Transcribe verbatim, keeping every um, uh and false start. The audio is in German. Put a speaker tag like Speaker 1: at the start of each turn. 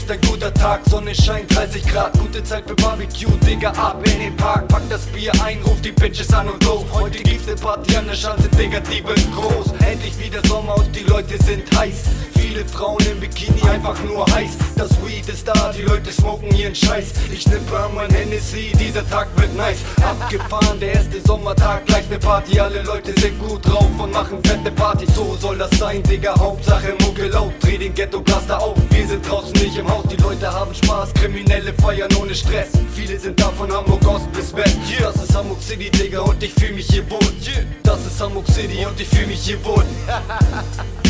Speaker 1: ist ein guter Tag, Sonne scheint, dreißig Grad, gute Zeit für Barbecue, Digga, ab in den Park. Pack das Bier ein, ruf die Bitches an und go. Heute gibt's ne Party an der Schanze, Digga, die wird groß. Endlich wieder Sommer und die Leute sind heiß. Viele Frauen im Bikini, einfach nur heiß. Das Weed ist da, die Leute smoken ihren Scheiß. Ich nimm Bram, mein Hennessy, dieser Tag wird nice. Abgefahren, der erste Sommertag, gleich ne Party. Alle Leute sind gut drauf und machen fette Party. So soll das sein, Digga, Hauptsache Mucke laut. Dreh den Ghetto-Blaster auf, wir sind draußen nicht im Haus. Die Leute haben Spaß, Kriminelle feiern ohne Stress. Viele sind da von Hamburg Ost bis West. Yeah. Das ist Hamburg City, Digga, und ich fühl mich hier wohl. Yeah. Das ist Hamburg City und ich fühl mich hier wohl.